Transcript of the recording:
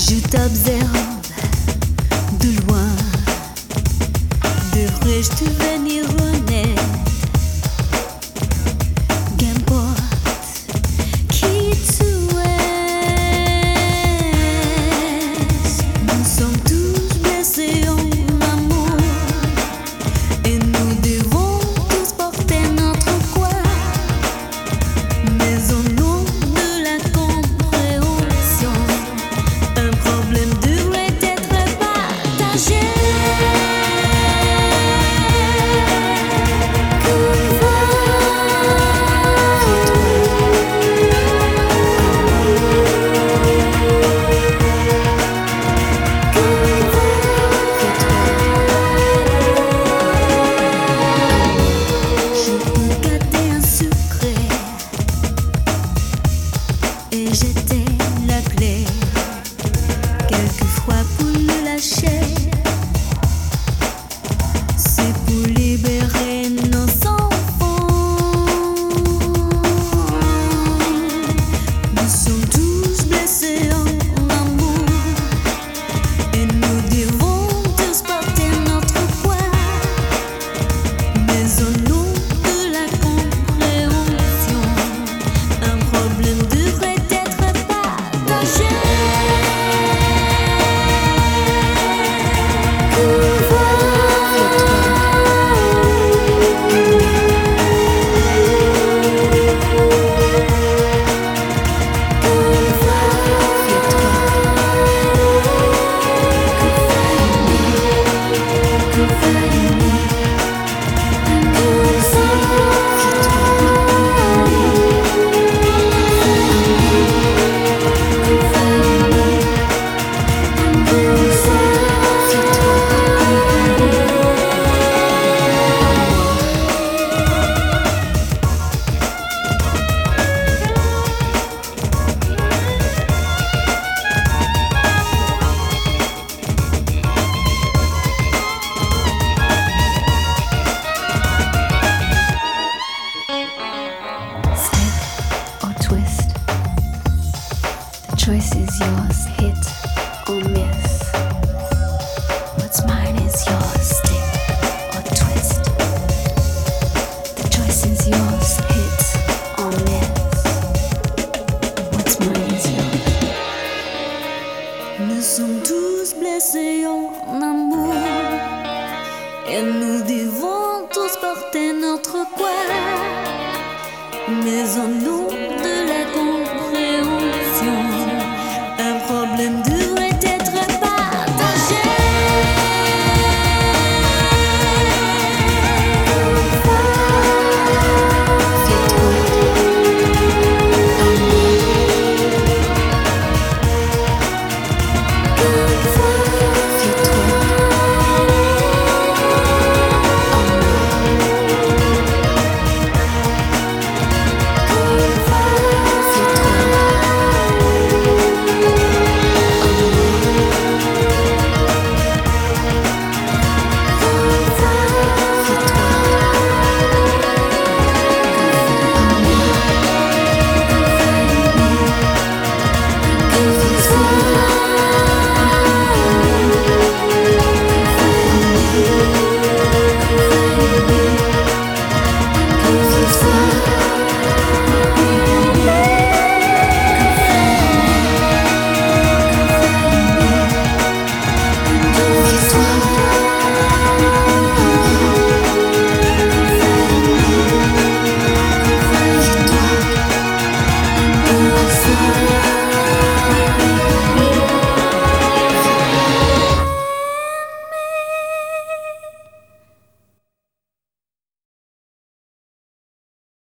Je t'observe de loin. Devrais-je devenir honnête? Qu'importe qui tu es, nous sommes tous blessés en amour et nous devons tous porter notre poids. Mais au nom de la compréhension, un problème devrait être partagé. Et j'étais la clé, quelquefois pour le lâcher. C'est pour libérer nos enfants. Nous sommes tous blessés en amour et nous devons tous porter notre poids. Mais au nom de la compréhension, un problème devrait être partagé. Choice is yours, hit or miss. What's mine is yours, stick or twist. The choice is yours, hit or miss. What's mine is yours. Nous sommes tous blessés en amour et nous devons tous porter notre poids. Mais au nom de la compréhension, un problème de